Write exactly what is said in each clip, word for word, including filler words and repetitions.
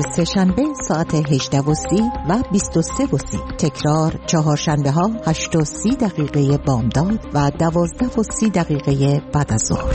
سه‌شنبه ساعت هجده و سی و بیست و سه و سی. تکرار چهارشنبه ها هشت و سی دقیقه بامداد و دوازده و سی دقیقه بعد از ظهر.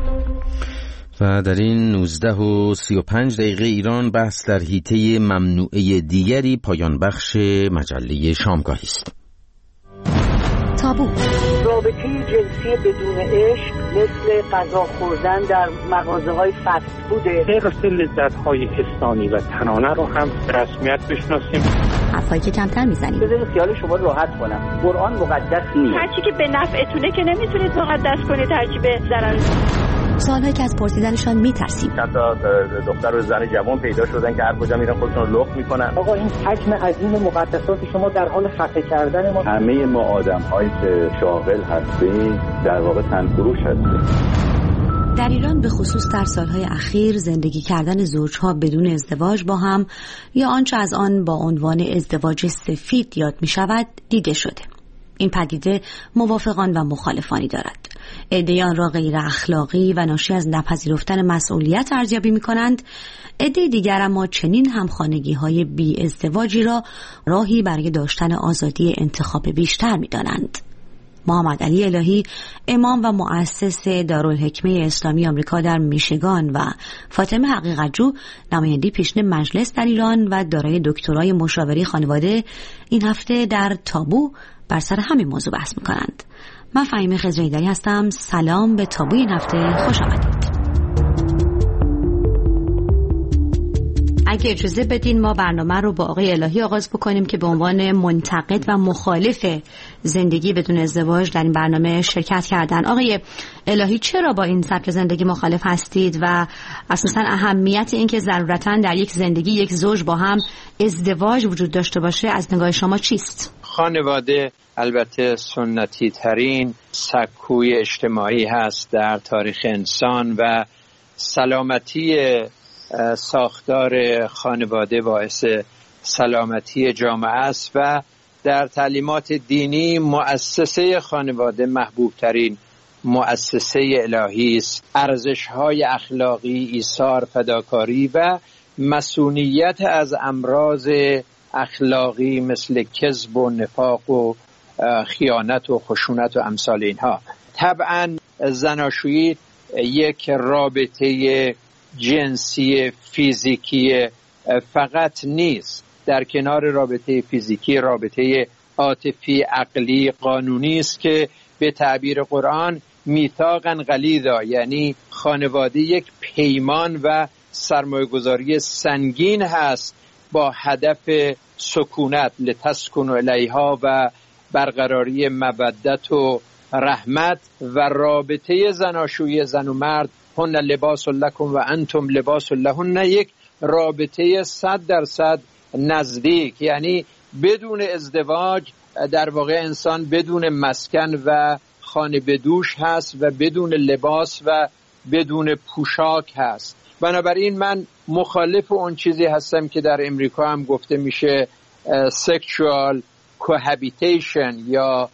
و در این نوزده و سی و پنج دقیقه ایران بحث در حیطه ممنوعه دیگری پایان بخش مجله شامگاهی است. تابو. رابطه جنسی بدون عشق مثل غذا خوردن در مغازه‌های فست فوده. حفظ لذت‌های حسانی و تنانه رو هم رسمیت بشناسیم. حرفایی که کمتر میزنیم. بذارید خیال شما راحت کنم. قرآن مقدس نیست. هرچی که به نفعتونه که نمیتونید مقدس کنید، هرچی به ضرر. سوالایی که از پرسیدنشان میترسیم. چند تا دختر و زن جوان پیدا شدن که هر کجا میرن خودشون رو لخت میکنن. آقا این حجم عظیم مقدسات شما در حال خفه کردن ما. همه ما آدم‌هایی که شاغل هستیم در واقع تنفروش هستیم. در ایران به خصوص در سالهای اخیر زندگی کردن زوجها بدون ازدواج با هم یا آنچه از آن با عنوان ازدواج سفید یاد می شود دیده شده. این پدیده موافقان و مخالفانی دارد. عده‌ای آن را غیر اخلاقی و ناشی از نپذیرفتن مسئولیت ارزیابی می کنند. عده دیگر اما چنین همخانگی های بی ازدواجی را راهی برای داشتن آزادی انتخاب بیشتر می دانند. محمد علی الهی، امام و مؤسس دارالحکمه اسلامی آمریکا در میشیگان و فاطمه حقیقت‌جو، نماینده پیشین مجلس در ایران و دارای دکترای مشاوره خانواده، این هفته در تابو بر سر همین موضوع بحث می‌کنند. من فهیمه خضرایی‌دری هستم. سلام به تابو این هفته، خوش آمدید. اگه اجازه بدین ما برنامه رو با آقای الهی آغاز بکنیم که به عنوان منتقد و مخالف زندگی بدون ازدواج در این برنامه شرکت کردن. آقای الهی، چرا با این سبک زندگی مخالف هستید و اساساً اهمیت این که ضرورتاً در یک زندگی یک زوج با هم ازدواج وجود داشته باشه از نگاه شما چیست؟ خانواده البته سنتی ترین سکوی اجتماعی هست در تاریخ انسان و سلامتی ساختار خانواده باعث سلامتی جامعه است و در تعلیمات دینی مؤسسه خانواده محبوب ترین مؤسسه الهی است. ارزش‌های اخلاقی، ایثار، فداکاری و مسئولیت از امراض اخلاقی مثل کذب و نفاق و خیانت و خشونت و امثال اینها. طبعا زناشویی یک رابطه جنسی فیزیکی فقط نیست. در کنار رابطه فیزیکی رابطه عاطفی، عقلی، قانونی است که به تعبیر قرآن میثاقا غلیظا، یعنی خانواده یک پیمان و سرمایه‌گذاری سنگین هست با هدف سکونت لتسکنوا الیها و برقراری مودت و رحمت. و رابطه زناشویی زن و مرد، هن لباس لکم و انتم لباس لهن، یک رابطه صد درصد نزدیک، یعنی بدون ازدواج در واقع انسان بدون مسکن و خانه بدوش هست و بدون لباس و بدون پوشاک هست. بنابراین من مخالف اون چیزی هستم که در امریکا هم گفته میشه sexual cohabitation یا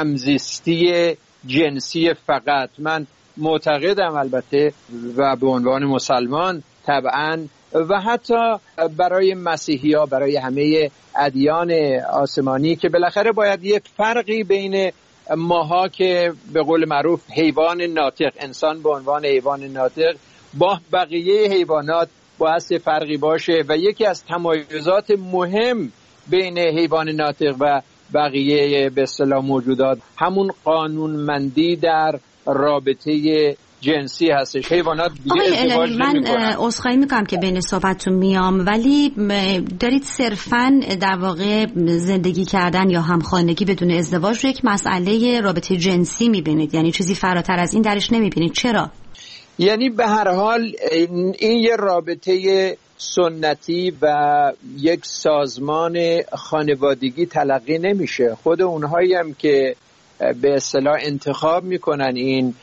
همزیستی جنسی فقط. من معتقدم البته و به عنوان مسلمان طبعا و حتی برای مسیحی ها، برای همه ادیان آسمانی که بالاخره باید یک فرقی بین ماها که به قول معروف حیوان ناطق، انسان به عنوان حیوان ناطق با بقیه حیوانات باید فرقی باشه و یکی از تمایزات مهم بین حیوان ناطق و بقیه به اصطلاح موجودات همون قانونمندی در رابطه جنسی هستش. حیوانات دیگه ازدواج نمی‌کنن. من عذرخواهی میکنم که بین صحبتتون میام، ولی دارید صرفاً در واقع زندگی کردن یا همخانگی بدون ازدواج رو یک مسئله رابطه جنسی میبینید، یعنی چیزی فراتر از این درش نمیبینید. چرا؟ یعنی به هر حال این یه رابطه سنتی و یک سازمان خانوادگی تلقی نمیشه. خود اونهایی هم که به اصطلاح انتخاب میکنن این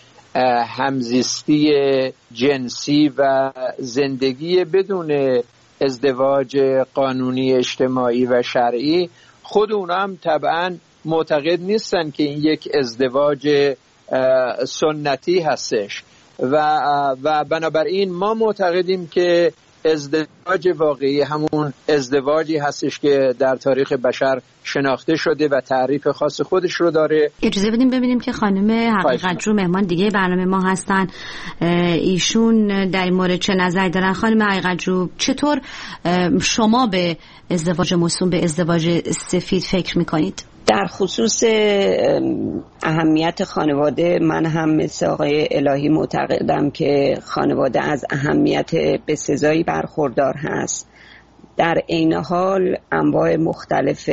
همزیستی جنسی و زندگی بدون ازدواج قانونی اجتماعی و شرعی، خود اونا هم طبعا معتقد نیستن که این یک ازدواج سنتی هستش و و بنابراین ما معتقدیم که ازدواج واقعی همون ازدواجی هستش که در تاریخ بشر شناخته شده و تعریف خاص خودش رو داره. اجازه بدیم ببینیم که خانم حقیقت رو مهمان دیگه برنامه ما هستن، ایشون در این مورد چه نظری دارن. خانم حقیقت رو، چطور شما به ازدواج موسوم به ازدواج سفید فکر میکنید؟ در خصوص اهمیت خانواده، من هم مثل آقای الهی معتقدم که خانواده از اهمیت بسزایی برخوردار هست. در عین حال انواع مختلف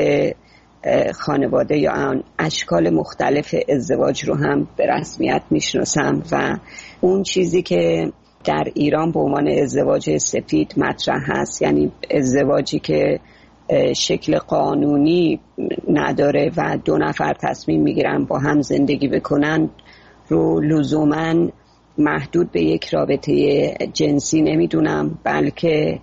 خانواده یا اشکال مختلف ازدواج رو هم به رسمیت میشناسم و اون چیزی که در ایران به عنوان ازدواج سفید مطرح هست، یعنی ازدواجی که شکل قانونی نداره و دو نفر تصمیم میگیرن با هم زندگی بکنن، رو لزوماً محدود به یک رابطه جنسی نمیدونم، بلکه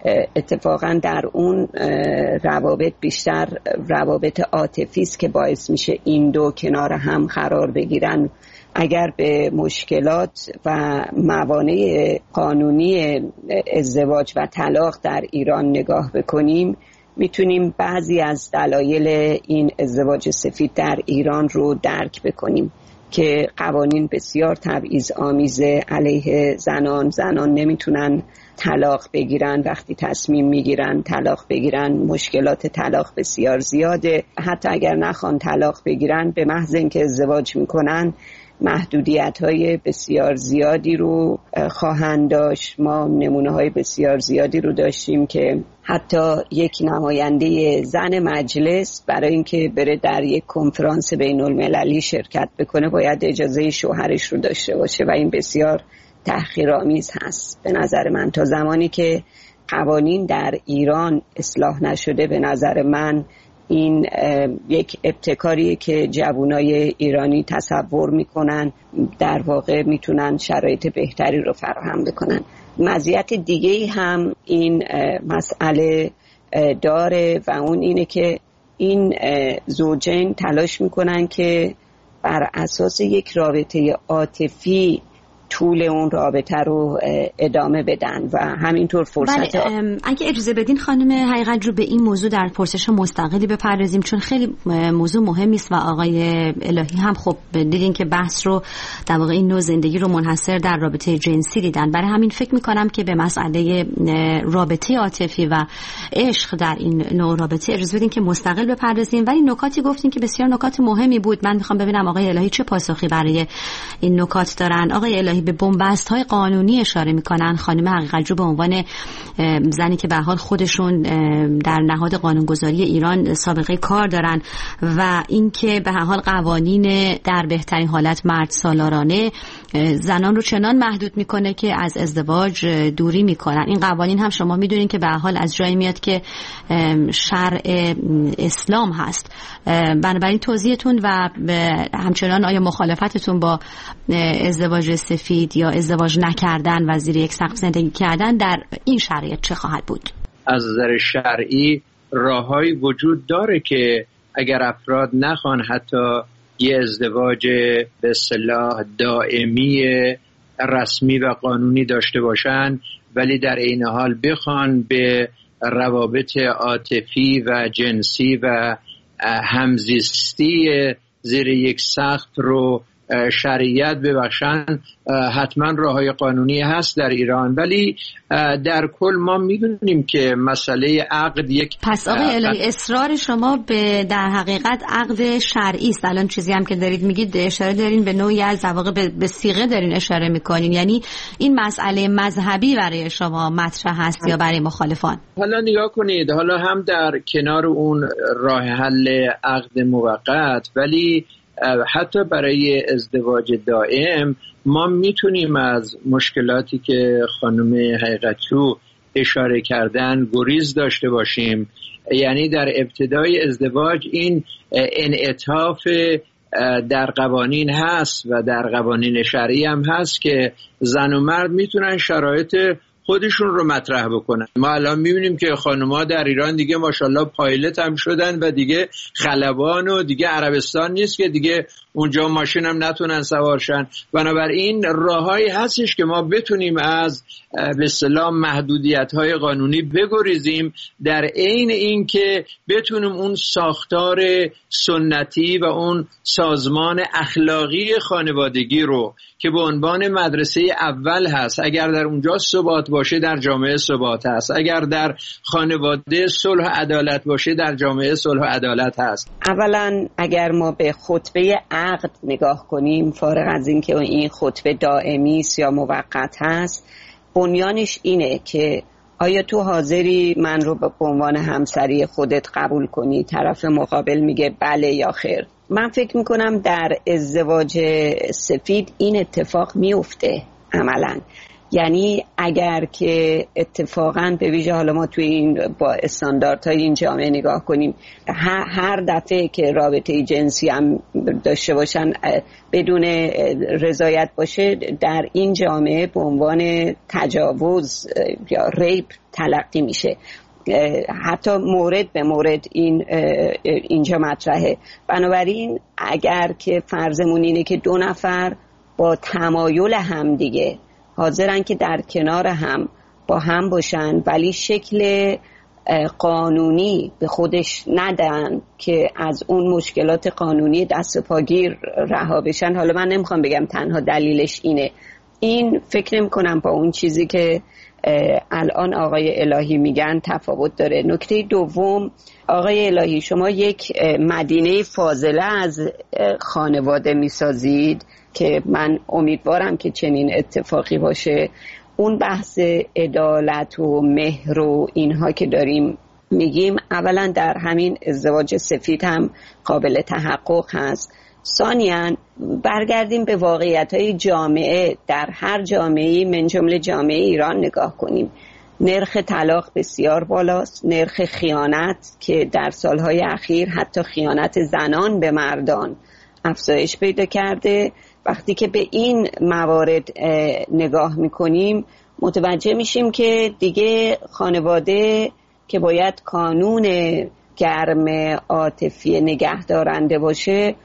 اتفاقاً در اون روابط بیشتر روابط عاطفی است که باعث میشه این دو کنار هم قرار بگیرن. اگر به مشکلات و موانع قانونی ازدواج و طلاق در ایران نگاه بکنیم، میتونیم بعضی از دلایل این ازدواج سفید در ایران رو درک بکنیم که قوانین بسیار تبعیض آمیز علیه زنان. زنان نمیتونن طلاق بگیرن، وقتی تصمیم میگیرن طلاق بگیرن مشکلات طلاق بسیار زیاده. حتی اگر نخوان طلاق بگیرن، به محض اینکه ازدواج میکنن محدودیت‌های بسیار زیادی رو خواهند داشت. ما نمونه‌های بسیار زیادی رو داشتیم که حتی یک نماینده زن مجلس برای اینکه بره در یک کنفرانس بین‌المللی شرکت بکنه باید اجازه شوهرش رو داشته باشه و این بسیار تحقیرآمیز هست به نظر من. تا زمانی که قوانین در ایران اصلاح نشده، به نظر من این یک ابتکاریه که جوانای ایرانی تصور میکنن در واقع میتونن شرایط بهتری رو فراهم بکنن. مزیت دیگه هم این مسئله داره و اون اینه که این زوجین تلاش میکنن که بر اساس یک رابطه عاطفی طول اون رابطه رو ادامه بدن و همینطور فرصت. بله، اگه اجازه بدین خانم حقیقت رو به این موضوع در پرسش مستقلی بپردازیم، چون خیلی موضوع مهمی است و آقای الهی هم خب دیدین که بحث رو در واقع این نوع زندگی رو منحصر در رابطه جنسی دیدن. برای همین فکر میکنم که به مسئله رابطه عاطفی و عشق در این نوع رابطه اجازه بدین که مستقل بپردازیم. ولی نکاتی گفتین که بسیار نکات مهمی بود. من میخوام ببینم آقای الهی چه پاسخی برای این نکات دارن. آقای الهی به بن‌بست‌های قانونی اشاره می‌کنن. خانم حقیقت رو به عنوان زنی که به حال خودشون در نهاد قانونگذاری ایران سابقه کار دارن و اینکه به هر حال قوانین در بهترین حالت مرد سالارانه زنان رو چنان محدود میکنه که از ازدواج دوری میکنن. این قوانین هم شما میدونین که به هر حال از جایی میاد که شرع اسلام هست. بنابراین توضیحتون و همچنان آیا مخالفتتون با ازدواج سفید یا ازدواج نکردن و زیر یک سقف زندگی کردن در این شرایط چه خواهد بود؟ از نظر شرعی راههایی وجود داره که اگر افراد نخوان حتی یه ازدواج به اصطلاح دائمی رسمی و قانونی داشته باشن، ولی در این حال بخوان به روابط عاطفی و جنسی و همزیستی زیر یک سقف رو شریعت ببخشن، حتما راههای قانونی هست در ایران. ولی در کل ما میدونیم که مسئله عقد یک پس آقای الهی اصرار شما به در حقیقت عقد شرعی است. الان چیزی هم که دارید میگید اشاره دارین به نوعی از در واقع به صیغه دارین اشاره میکنین، یعنی این مسئله مذهبی برای شما مطرح هست یا برای مخالفان؟ حالا نگاه کنید، حالا هم در کنار اون راه حل عقد موقت، ولی حتی برای ازدواج دائم ما میتونیم از مشکلاتی که خانم حقیقت‌جو اشاره کردن گریز داشته باشیم. یعنی در ابتدای ازدواج این انعطاف در قوانین هست و در قوانین شرعی هم هست که زن و مرد میتونن شرایط خودشون رو مطرح بکنن. ما الان میبینیم که خانم‌ها در ایران دیگه ماشاءالله پایلت هم شدن و دیگه خلبان و دیگه عربستان نیست که دیگه اونجا ماشین هم نتونن سوارشن. بنابراین راههایی هستش که ما بتونیم از به اصطلاح محدودیت‌های قانونی بگریزیم، در عین این که بتونیم اون ساختار سنتی و اون سازمان اخلاقی خانوادگی رو که به عنوان مدرسه اول هست، اگر در اونجا ثبات باشه در جامعه ثبات هست، اگر در خانواده صلح و عدالت باشه در جامعه صلح و عدالت هست. اولا اگر ما به خطبه عقد نگاه کنیم، فارغ از این که این خطبه دائمی است یا موقت هست، بنیانش اینه که آیا تو حاضری من رو به عنوان همسری خودت قبول کنی؟ طرف مقابل میگه بله یا خیر. من فکر میکنم در ازدواج سفید این اتفاق میفته عملاً. یعنی اگر که اتفاقاً به ویژه حالا ما توی این با استانداردهای این جامعه نگاه کنیم، هر دفعه که رابطه جنسی هم داشته باشن بدون رضایت باشه، در این جامعه به عنوان تجاوز یا ریپ تلقی میشه. حتی مورد به مورد این اینجا مطرحه. بنابراین اگر که فرضمون اینه که دو نفر با تمایل هم دیگه حاضرن که در کنار هم با هم باشن، ولی شکل قانونی به خودش ندن که از اون مشکلات قانونی دست و پاگیر رها بشن، حالا من نمیخوام بگم تنها دلیلش اینه، این فکر نمی کنم با اون چیزی که الان آقای الهی میگن تفاوت داره. نکته دوم، آقای الهی شما یک مدینه فاضله از خانواده میسازید که من امیدوارم که چنین اتفاقی باشه. اون بحث عدالت و مهر و اینها که داریم میگیم، اولا در همین ازدواج سفید هم قابل تحقق هست. ثانیاً برگردیم به واقعیت‌های جامعه، در هر جامعه‌ای من جمله جامعه ایران نگاه کنیم. نرخ طلاق بسیار بالاست، نرخ خیانت که در سالهای اخیر حتی خیانت زنان به مردان افزایش پیدا کرده. وقتی که به این موارد نگاه میکنیم متوجه میشیم که دیگه خانواده که باید کانون گرم عاطفی نگهدارنده باشه،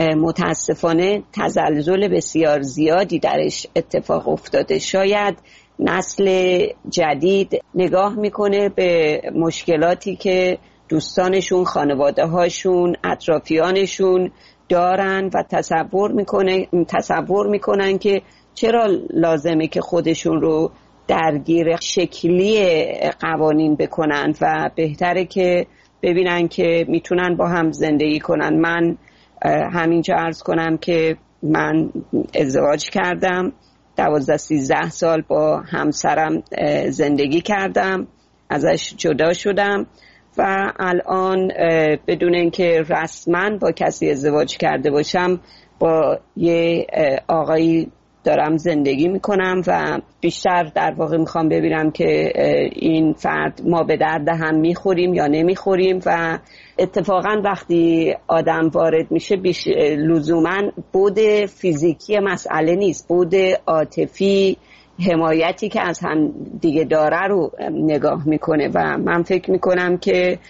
متاسفانه تزلزل بسیار زیادی درش اتفاق افتاده. شاید نسل جدید نگاه میکنه به مشکلاتی که دوستانشون، خانواده هاشون، اطرافیانشون دارن و تصور میکنه تصور میکنن که چرا لازمه که خودشون رو درگیر شکلی قوانین بکنن و بهتره که ببینن که میتونن با هم زندگی کنن. من همینجا عرض کنم که من ازدواج کردم، دوازده سیزده سال با همسرم زندگی کردم، ازش جدا شدم و الان بدون اینکه رسما با کسی ازدواج کرده باشم با یه آقایی دارم زندگی میکنم و بیشتر در واقع میخوام ببینم که این فرد ما به درد هم میخوریم یا نمیخوریم. و اتفاقا وقتی آدم وارد میشه بیش لزوما بود فیزیکی مسئله نیست، بود عاطفی، حمایتی که از هم دیگه داره رو نگاه میکنه و من فکر میکنم که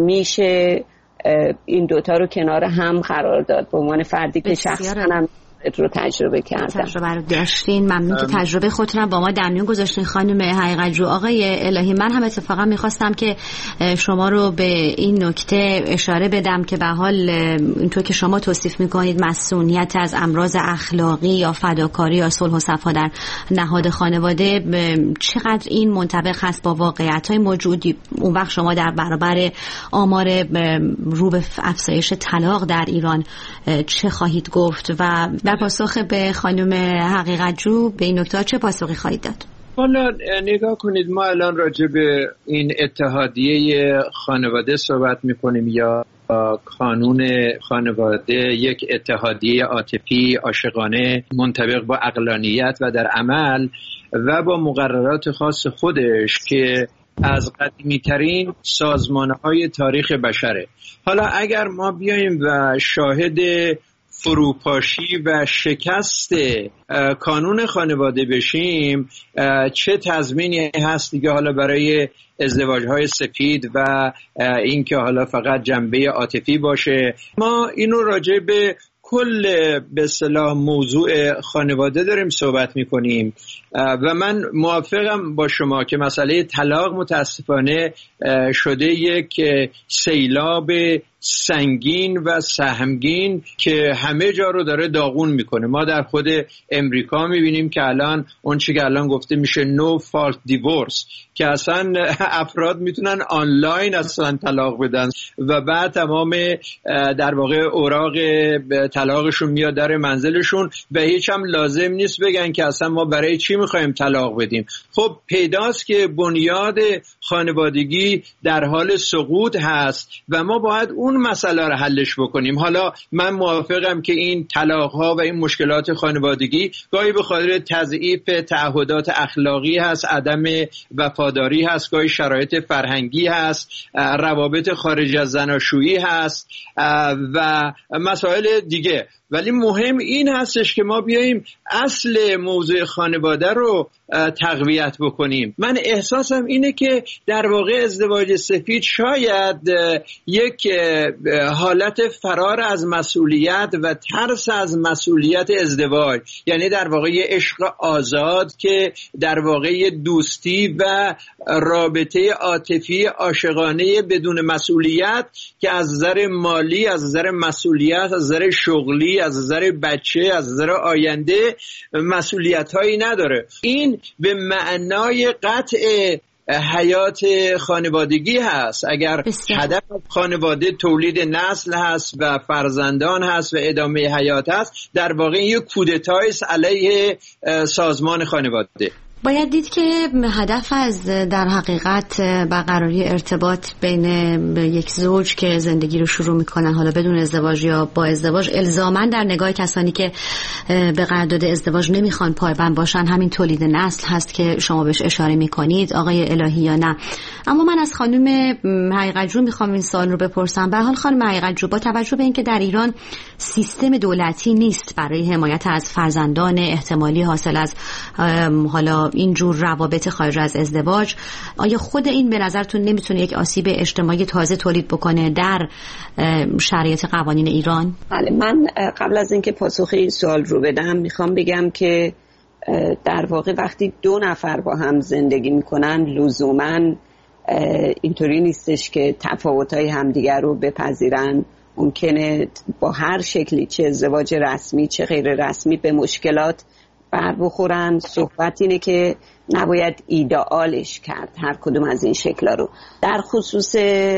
میشه این دوتا رو کنار هم قرار داد. به عنوان فردی که شخصا هم رو تجربه کردم، تجربه رو داشتین، ممنون که تجربه خودتون با ما در میون گذاشتین خانم حقیقت جو. آقای الهی، من هم اتفاقا میخواستم که شما رو به این نکته اشاره بدم که به حال اینطور که شما توصیف میکنید مسئولیت از امراض اخلاقی یا فداکاری یا صلح و صفا در نهاد خانواده چقدر این منطبق هست با واقعیت‌های موجودی، اون وقت شما در برابر آمار رو به افزایش طلاق در ایران چه خواهید گفت و در پاسخ به خانم حقیقت جو به این نکته چه پاسخی خواهید داد؟ حالا نگاه کنید، ما الان راجع به این اتحادیه خانواده صحبت میکنیم یا قانون خانواده، یک اتحادیه عاطفی عاشقانه منطبق با عقلانیت و در عمل و با مقررات خاص خودش که از قدیمی ترین سازمانهای تاریخ بشره. حالا اگر ما بیاییم و شاهد فروپاشی و شکست کانون خانواده بشیم، چه تضمینی هست دیگه حالا برای ازدواج‌های سفید و اینکه حالا فقط جنبه عاطفی باشه. ما اینو راجع به کل به اصطلاح موضوع خانواده داریم صحبت میکنیم و من موافقم با شما که مسئله طلاق متاسفانه شده یک سیلاب سنگین و سهمگین که همه جا رو داره داغون میکنه. ما در خود امریکا میبینیم که الان اون چی که الان گفته میشه no fault divorce که اصلا افراد میتونن آنلاین اصلا طلاق بدن و بعد تمام در واقع اوراق طلاقشون میاد در منزلشون و هیچ هم لازم نیست بگن که اصلا ما برای چی میخوایم طلاق بدیم. خب پیداست که بنیاد خانوادگی در حال سقوط هست و ما باید اون مسئله رو حلش بکنیم. حالا من موافقم که این طلاق‌ها و این مشکلات خانوادگی گاهی به خاطر تضعیف تعهدات اخلاقی هست، عدم وفاداری هست، گاهی شرایط فرهنگی هست، روابط خارج از زناشویی هست و مسائل دیگه. ولی مهم این هستش که ما بیاییم اصل موضوع خانواده رو تقویت بکنیم. من احساسم اینه که در واقع ازدواج سفید شاید یک حالت فرار از مسئولیت و ترس از مسئولیت ازدواج، یعنی در واقع یه عشق آزاد که در واقع دوستی و رابطه عاطفی عاشقانه بدون مسئولیت که از نظر مالی، از نظر مسئولیت، از نظر شغلی، از نظر بچه، از نظر آینده مسئولیت هایی نداره. این به معنای قطع حیات خانوادگی هست. اگر هدف خانواده تولید نسل هست و فرزندان هست و ادامه حیات هست، در واقع یک کودتایی است علیه سازمان خانواده. باید دید که هدف از در حقیقت برقراری ارتباط بین یک زوج که زندگی رو شروع میکنن حالا بدون ازدواج یا با ازدواج، الزاماً در نگاه کسانی که به قرارداد ازدواج نمیخوان پایبند باشن همین تولید نسل هست که شما بهش اشاره میکنید آقای الهی یا نه. اما من از خانم حقیقت جو میخوام این سوال رو بپرسم. به حال خانم حقیقت جو، با توجه به اینکه در ایران سیستم دولتی نیست برای حمایت از فرزندان احتمالی حاصل از حالا اینجور روابط خارج از ازدواج، آیا خود این به نظرتون نمیتونه یک آسیب اجتماعی تازه تولید بکنه در شرایط قوانین ایران؟ بله، من قبل از اینکه پاسخ این سوال رو بدم میخوام بگم که در واقع وقتی دو نفر با هم زندگی میکنن لزوماً اینطوری نیستش که تفاوت‌های همدیگر رو بپذیرن. ممکنه با هر شکلی، چه ازدواج رسمی چه غیر رسمی، به مشکلات بر بخورن. صحبت اینه که نباید ایدئالش کرد هر کدوم از این شکل‌ها رو. در خصوص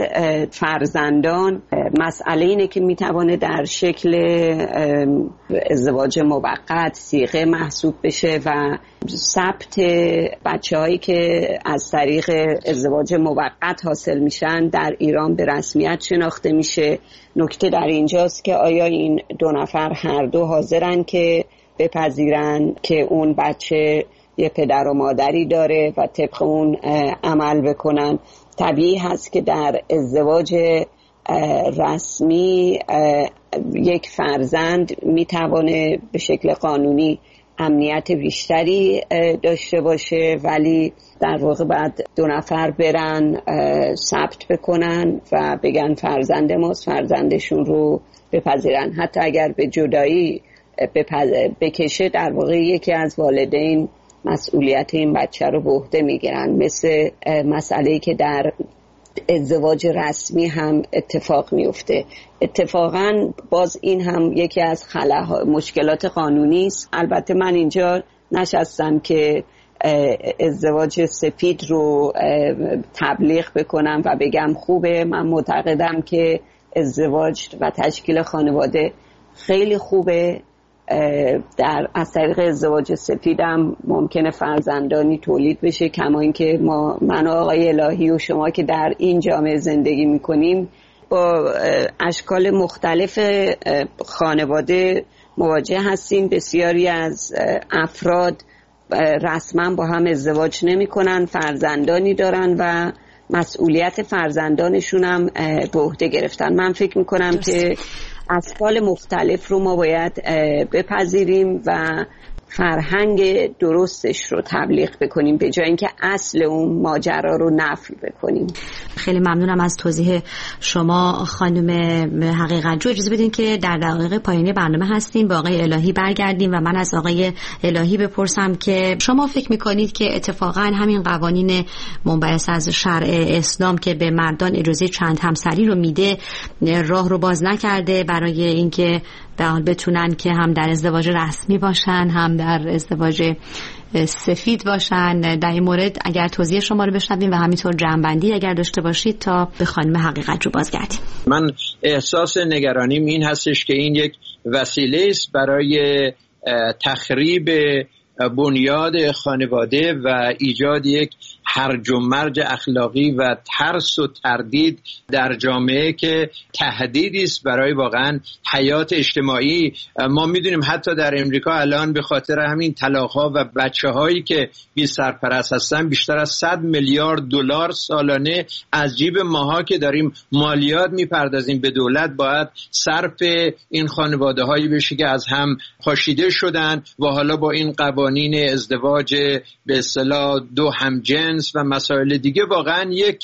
فرزندان مسئله اینه که میتوانه در شکل ازدواج موقت صیغه محسوب بشه و ثبت بچه‌هایی که از طریق ازدواج موقت حاصل میشن در ایران به رسمیت شناخته میشه. نکته در اینجاست که آیا این دو نفر هر دو حاضرن که بپذیرن که اون بچه یه پدر و مادری داره و طبق اون عمل بکنن. طبیعی هست که در ازدواج رسمی یک فرزند میتوانه به شکل قانونی امنیت بیشتری داشته باشه، ولی در واقع بعد دو نفر برن ثبت بکنن و بگن فرزند ماست، فرزندشون رو بپذیرن. حتی اگر به جدایی بکشه در واقع یکی از والدین مسئولیت این بچه رو به عهده میگیرن، مثل مسئله‌ای که در ازدواج رسمی هم اتفاق میفته. اتفاقا باز این هم یکی از خلاها مشکلات قانونی است. البته من اینجا نشستم که ازدواج سفید رو تبلیغ بکنم و بگم خوبه. من معتقدم که ازدواج و تشکیل خانواده خیلی خوبه. در از طریق ازدواج سفیدم ممکنه فرزندانی تولید بشه، کما اینکه ما من و آقای الهی و شما که در این جامعه زندگی میکنیم با اشکال مختلف خانواده مواجه هستیم. بسیاری از افراد رسما با هم ازدواج نمی کنن، فرزندانی دارن و مسئولیت فرزندانشون هم به عهده گرفتن. من فکر میکنم درست. که اصحاب مختلف رو ما باید بپذیریم و فرهنگ درستش رو تبلیغ بکنیم به جای اینکه اصل اون ماجرا رو نفی بکنیم. خیلی ممنونم از توضیح شما خانم حقیقت جو. اجازه بدین که در دقایق پایانی برنامه هستیم با آقای الهی برگردیم و من از آقای الهی بپرسم که شما فکر میکنید که اتفاقا همین قوانین منبعث از شرع اسلام که به مردان اجازه چند همسری رو میده راه رو باز نکرده برای اینکه به حال بتونن که هم در ازدواج رسمی باشن هم در ازدواج سفید باشن؟ در این مورد اگر توضیح شما رو بشنویم و همینطور جمع‌بندی اگر داشته باشید تا به خانم حقیقت رو بازگردیم. من احساس نگرانیم این هستش که این یک وسیله است برای تخریب بنیاد خانواده و ایجاد یک هرج و مرج اخلاقی و ترس و تردید در جامعه که تهدیدی است برای واقعا حیات اجتماعی. ما میدونیم حتی در امریکا الان به خاطر همین طلاق‌ها و بچه‌هایی که بی سرپرست هستن بیشتر از صد میلیارد دلار سالانه از جیب ماها که داریم مالیات میپردازیم به دولت باید صرف این خانواده‌هایی بشه که از هم پاشیده شدن و حالا با این قوانین ازدواج به اصطلاح دو همجنس و مسائل دیگه واقعا یک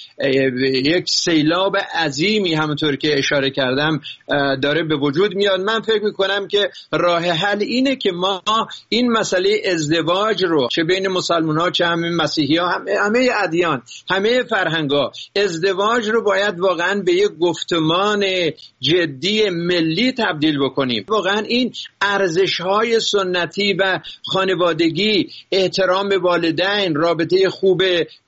یک سیلاب عظیمی همونطور که اشاره کردم داره به وجود میاد. من فکر میکنم که راه حل اینه که ما این مسئله ازدواج رو چه بین مسلمان ها چه همه مسیحی ها همه, همه ادیان همه فرهنگ ها ازدواج رو باید واقعا به یک گفتمان جدی ملی تبدیل بکنیم. واقعا این ارزش های سنتی و خانوادگی، احترام والدین، رابطه خوب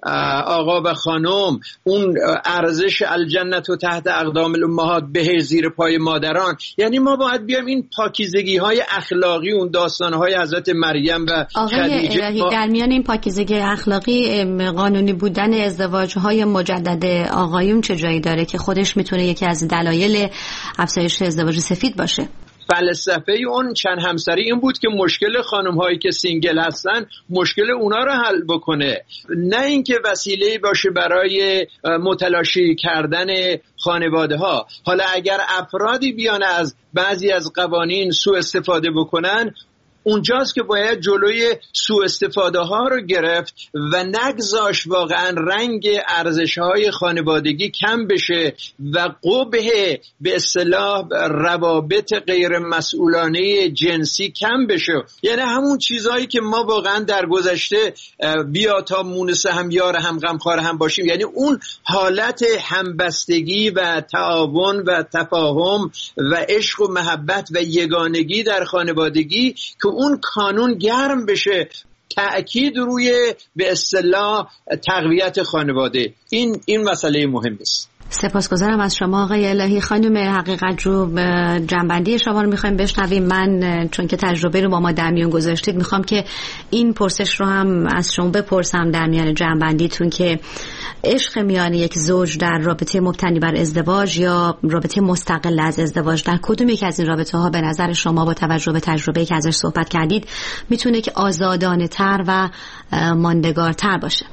آقا و خانم، اون ارزش الجنت و تحت اقدام الامهات، به زیر پای مادران، یعنی ما باید بیایم این پاکیزگی های اخلاقی، اون داستان های حضرت مریم و آقای الهی با... در میان این پاکیزگی اخلاقی قانونی بودن ازدواج های مجدد آقایون چه جایی داره که خودش میتونه یکی از دلایل افزایش ازدواج سفید باشه؟ فلسفه اون چند همسری این بود که مشکل خانم هایی که سینگل هستن مشکل اونا رو حل بکنه، نه اینکه وسیله باشه برای متلاشی کردن خانواده ها. حالا اگر افرادی بیان از بعضی از قوانین سوء استفاده بکنن اونجاست که باید جلوی سوء استفاده ها رو گرفت و نگذاش واقعا رنگ ارزش های خانوادگی کم بشه و قبح به اصطلاح روابط غیر مسئولانه جنسی کم بشه. یعنی همون چیزهایی که ما واقعا در گذشته بیا تا مونس هم یار هم غمخوار هم باشیم، یعنی اون حالت همبستگی و تعاون و تفاهم و عشق و محبت و یگانگی در خانوادگی که اون کانون گرم بشه، تأکید روی به اصطلاح تقویت خانواده. این این مسئله مهم است. سپاسگزارم از شما آقای الهی. خانم حقیقت رو جنبندی شما رو میخوایم بشنویم. من چون که تجربه رو با ما در میون گذاشتید میخوام که این پرسش رو هم از شما بپرسم در میان جنبندیتون که عشق میان یک زوج در رابطه مبتنی بر ازدواج یا رابطه مستقل از ازدواج در کدوم یک از این رابطه ها به نظر شما با توجه به تجربه‌ای که ازش صحبت کردید میتونه که آزادانه تر و ماندگارتر باشه؟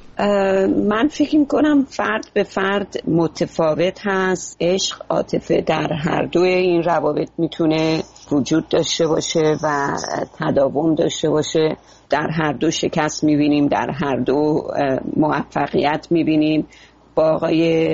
من فکر میکنم فرد به فرد متفاوت هست. عشق، عاطفه در هر دوی این روابط میتونه وجود داشته باشه و تداوم داشته باشه. در هر دو شکست میبینیم، در هر دو موفقیت میبینیم. با آقای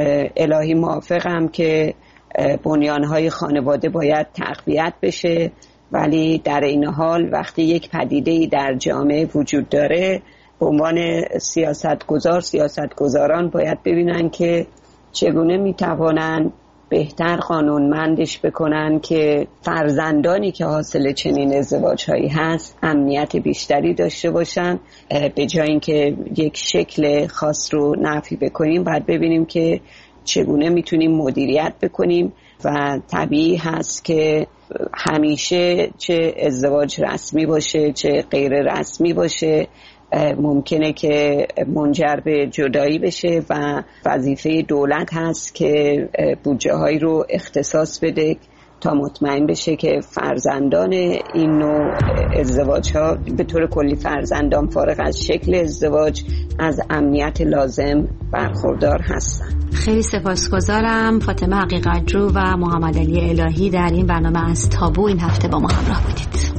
الهی موافقم که بنیانهای خانواده باید تقویت بشه، ولی در این حال وقتی یک پدیده‌ای در جامعه وجود داره به عنوان سیاستگزار سیاستگزاران باید ببینن که چگونه میتوانن بهتر قانونمندش بکنن که فرزندانی که حاصل چنین ازدواجهایی هست امنیت بیشتری داشته باشن. به جای اینکه یک شکل خاص رو نفی بکنیم باید ببینیم که چگونه میتونیم مدیریت بکنیم و طبیعی هست که همیشه چه ازدواج رسمی باشه چه غیر رسمی باشه ممکنه که منجر به جدایی بشه و وظیفه دولت هست که بودجه هایی رو اختصاص بده تا مطمئن بشه که فرزندان این نوع ازدواج ها به طور کلی فرزندان فارغ از شکل ازدواج از امنیت لازم برخوردار هستن. خیلی سپاسگزارم. فاطمه حقیقت‌جو و محمد علی الهی در این برنامه از تابو این هفته با ما همراه بودید.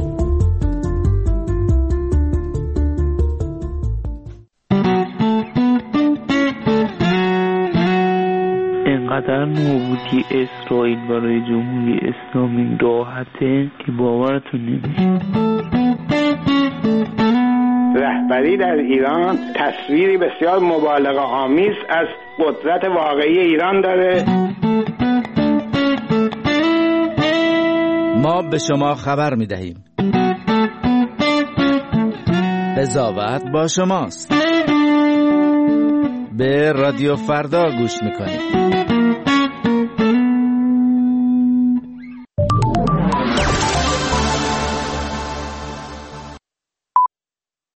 اینقدر نابودی اسرائیل برای جمهوری اسلامی راحته که باورتون نمیشه. رهبری در ایران تصویری بسیار مبالغه آمیز از قدرت واقعی ایران داره. ما به شما خبر میدهیم. قضاوت با شماست. به رادیو فردا گوش میکنید.